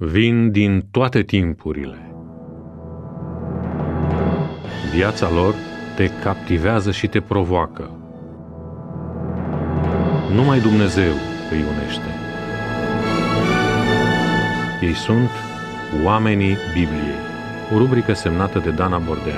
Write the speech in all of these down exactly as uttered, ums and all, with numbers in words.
vin din toate timpurile. Viața lor te captivează și te provoacă. Numai Dumnezeu îi unește. Ei sunt Oamenii Bibliei, o rubrică semnată de Dana Bordean.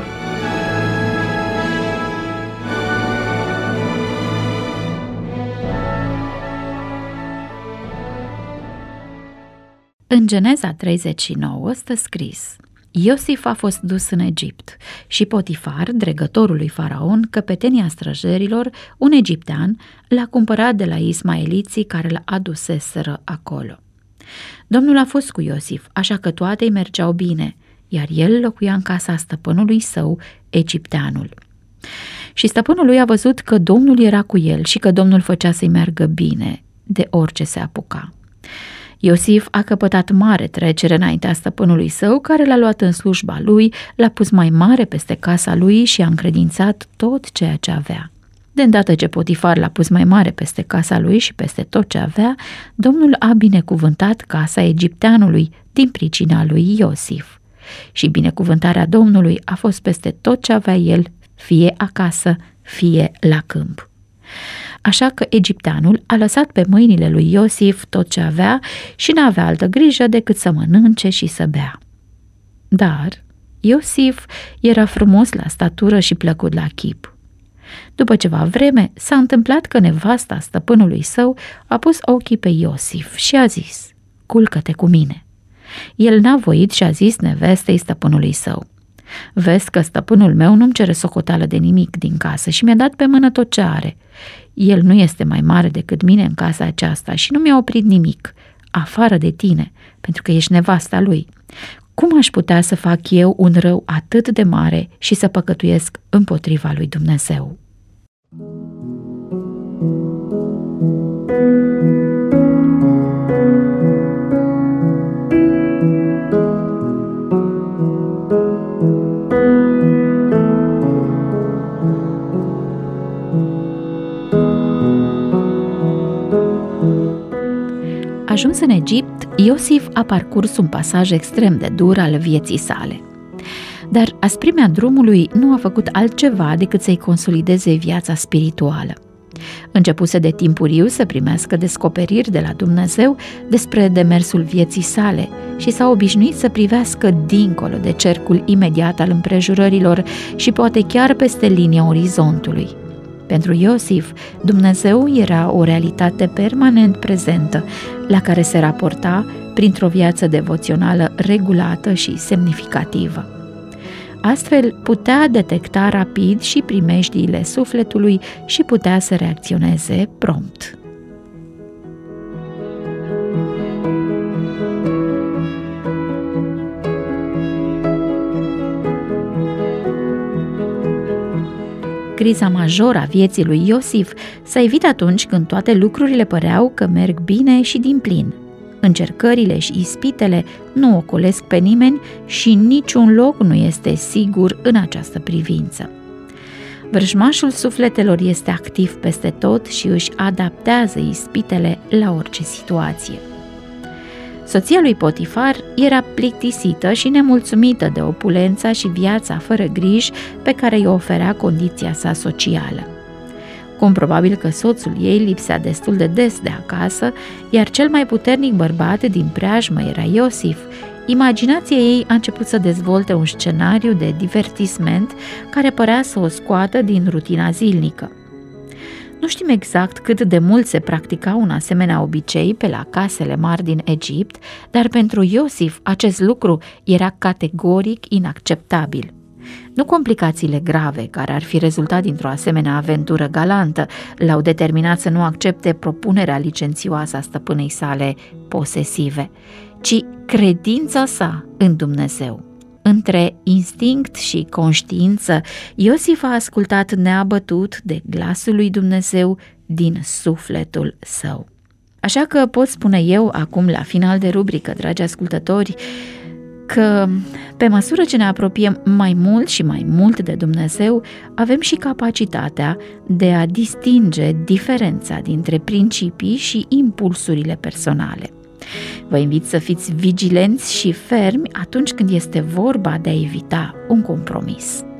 În Geneza treizeci și nouă stă scris: Iosif a fost dus în Egipt și Potifar, dregătorul lui Faraon, căpetenia străjerilor, un egiptean, l-a cumpărat de la ismaeliții care l aduseseră acolo. Domnul a fost cu Iosif, așa că toate îi mergeau bine, iar el locuia în casa stăpânului său, egipteanul. Și stăpânul lui a văzut că Domnul era cu el și că Domnul făcea să-i meargă bine de orice se apuca. Iosif a căpătat mare trecere înaintea stăpânului său, care l-a luat în slujba lui, l-a pus mai mare peste casa lui și a încredințat tot ceea ce avea. De îndată ce Potifar l-a pus mai mare peste casa lui și peste tot ce avea, Domnul a binecuvântat casa egipteanului din pricina lui Iosif. Și binecuvântarea Domnului a fost peste tot ce avea el, fie acasă, fie la câmp. Așa că egipteanul a lăsat pe mâinile lui Iosif tot ce avea și n-avea altă grijă decât să mănânce și să bea. Dar Iosif era frumos la statură și plăcut la chip. După ceva vreme s-a întâmplat că nevasta stăpânului său a pus ochii pe Iosif și a zis: culcă-te cu mine. El n-a voit și a zis nevestei stăpânului său: vezi că stăpânul meu nu-mi cere socoteală de nimic din casă și mi-a dat pe mână tot ce are. El nu este mai mare decât mine în casa aceasta și nu mi-a oprit nimic, afară de tine, pentru că ești nevasta lui. Cum aș putea să fac eu un rău atât de mare și să păcătuiesc împotriva lui Dumnezeu? Ajuns în Egipt, Iosif a parcurs un pasaj extrem de dur al vieții sale. Dar asprimea drumului nu a făcut altceva decât să-i consolideze viața spirituală. Începuse de timpuriu să primească descoperiri de la Dumnezeu despre demersul vieții sale și s-a obișnuit să privească dincolo de cercul imediat al împrejurărilor și poate chiar peste linia orizontului. Pentru Iosif, Dumnezeu era o realitate permanent prezentă, la care se raporta printr-o viață devoțională regulată și semnificativă. Astfel, putea detecta rapid și primejdiile sufletului și putea să reacționeze prompt. Criza majoră a vieții lui Iosif s-a evit atunci când toate lucrurile păreau că merg bine și din plin. Încercările și ispitele nu ocolesc pe nimeni și niciun loc nu este sigur în această privință. Vrăjmașul sufletelor este activ peste tot și își adaptează ispitele la orice situație. Soția lui Potifar era plictisită și nemulțumită de opulența și viața fără griji pe care îi oferea condiția sa socială. Cum probabil că soțul ei lipsea destul de des de acasă, iar cel mai puternic bărbat din preajmă era Iosif, imaginația ei a început să dezvolte un scenariu de divertisment care părea să o scoată din rutina zilnică. Nu știm exact cât de mult se practica un asemenea obicei pe la casele mari din Egipt, dar pentru Iosif acest lucru era categoric inacceptabil. Nu complicațiile grave care ar fi rezultat dintr-o asemenea aventură galantă l-au determinat să nu accepte propunerea licențioasă a stăpânei sale posesive, ci credința sa în Dumnezeu. Între instinct și conștiință, Iosif a ascultat neabătut de glasul lui Dumnezeu din sufletul său. Așa că pot spune eu acum, la final de rubrică, dragi ascultători, că pe măsură ce ne apropiem mai mult și mai mult de Dumnezeu, avem și capacitatea de a distinge diferența dintre principii și impulsurile personale. Vă invit să fiți vigilenți și fermi atunci când este vorba de a evita un compromis.